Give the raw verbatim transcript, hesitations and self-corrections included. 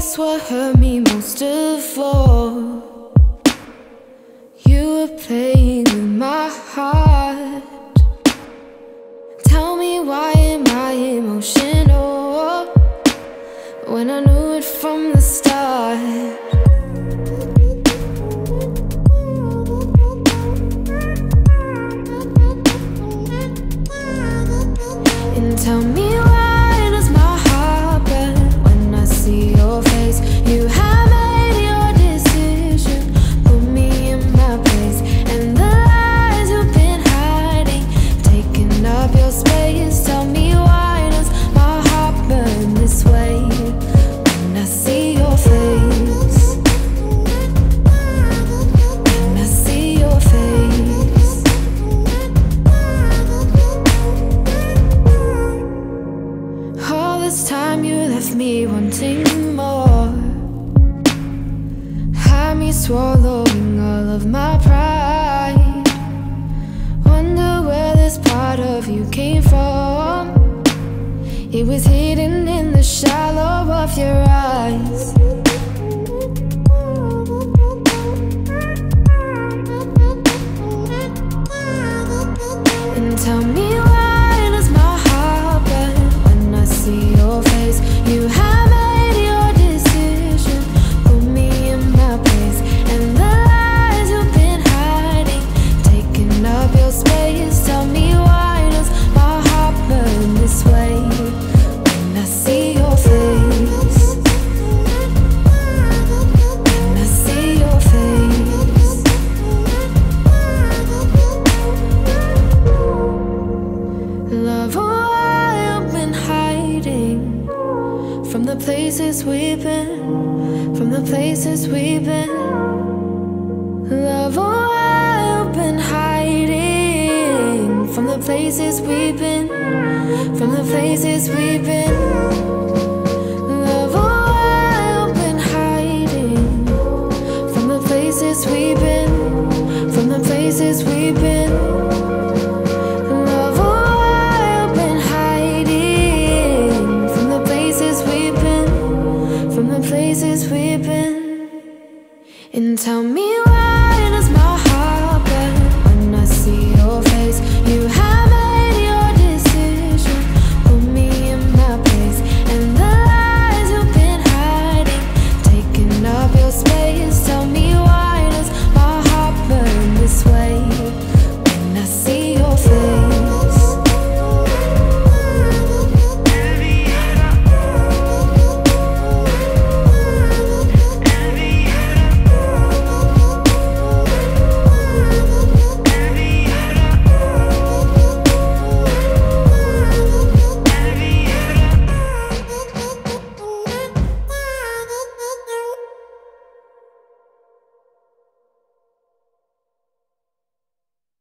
guess what hurt me most of all? You were playing with my heart. Tell me, why am I emotional when I knew it from the start? And tell me, why does my heart burn when I see your face? You have made your decision, put me in my place, and the lies you've been hiding, taking up your space. Tell me, why does my heart burn this way when I see your face? When I see your face. All this time you left me wanting more, had me swallowing all of my pride. Wonder where this part of you came from. It was hidden in the shallow of your eyes. And tell me, why does my heart burn when I see your face? You have made your decision, put me in my place, and the lies you've been hiding, taking up your space. Tell me, why does my heart burn this way when I see your face? When I see your face. Love, why I've been hiding from the places we've been, from the places we've been. Love, why I've been hiding from the places we've been, from the places we've been. Love, why I've been hiding from the places we've been, from the places we've been.